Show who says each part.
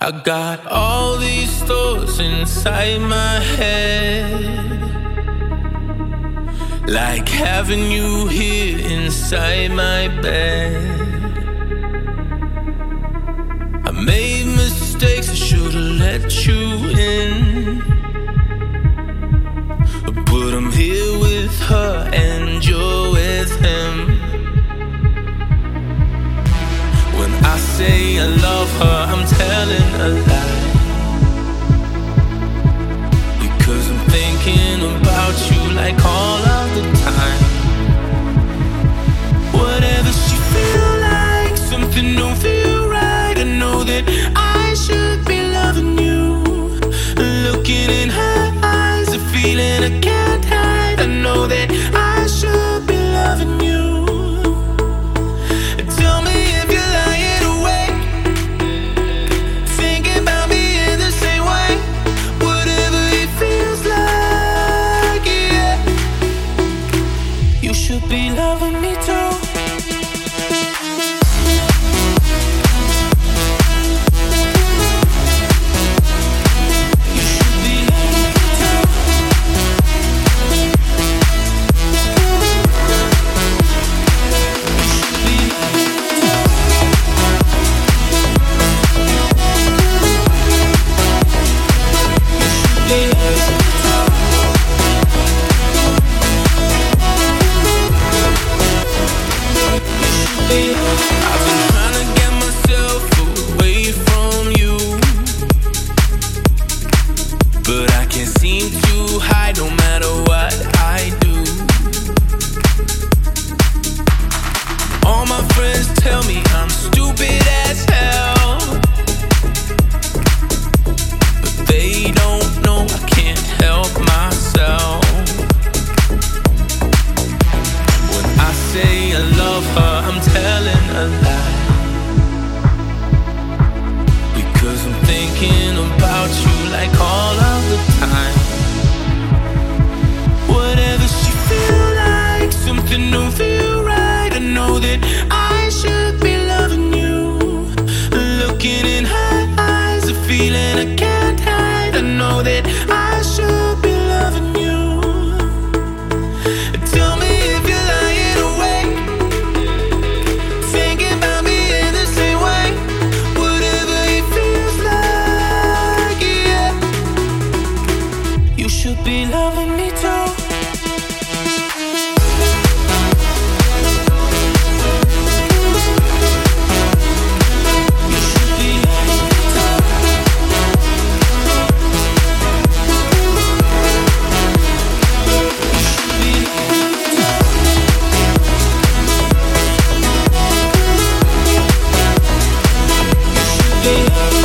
Speaker 1: I got all these thoughts inside my head, like having you here inside my bed. I made mistakes, I should've let you in, but I'm here with her and you're with him. When I say I love her, I'm telling a lie, because I'm thinking about you like all of the time. Whatever she feel like, something don't feel right. I know that I should be loving you. Looking in her eyes, a feeling I can't hide. I know that I should be loving you. Tell me if you're lying awake, thinking about me in the same way. Whatever it feels like, yeah. You should be loving me too. I've been trying to get myself away from you, but I can't seem to hide no matter what I do. All my friends tell me I'm stupid as hell, but they don't know I can't help myself. When I say I love her, I'm telling a lie, because I'm thinking about you like all of the time. Whatever she feel like, something don't feel right. I know that I should be loving you. Looking in her eyes, a feeling I can't hide. I know that I should be loving you. Tell me if you're lying awake, thinking about me in the same way. Whatever it feels like, yeah. You should be loving me too. You should be loving me too. You should be loving me too. You should be loving me too.